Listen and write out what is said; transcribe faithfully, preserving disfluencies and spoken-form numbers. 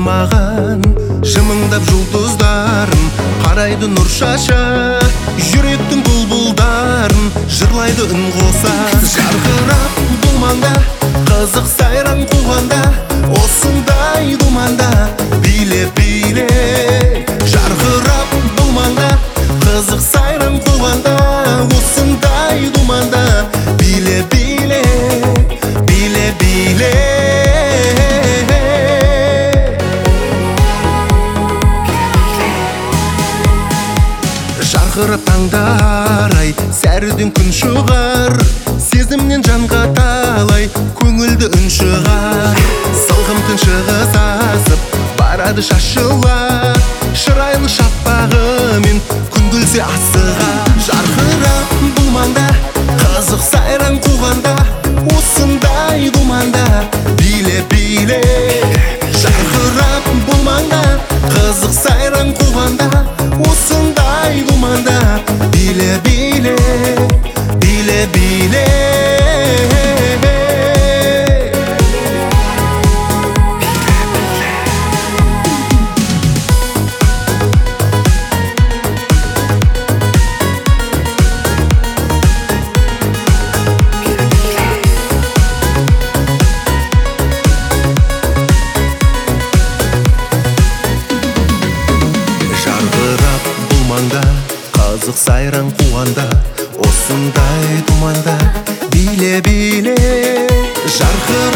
маған жымыңдап жұлдыздарын, қарайды нұр шаша, жүректің бұлбұлдарын жырлайды үн қоса. Жарқырап бұл маңда, қызық сайран қуғанда, осындай думанда биле биле. Жарқырап бұл маңда, қызық сайран қуғанда, осындай думанда биле биле, биле биле. Жарқырап таңдар ай, сәріден күн шығар, сезімнен жанға талай көңілді үн шығар. Сылғым түншығыс асып барады шашыла, шырайлы шапағымен күн күлсе асыға. Жарқырап бұл маңда, қызық сайран қуғанда, осындай думанда биле биле. Жарқырап бұл маңда, қызық сайран қуғанда, осындай думанда биле биле, биле биле. Қызық сайран қуғанда, осындай думанда биле биле. Жарқырап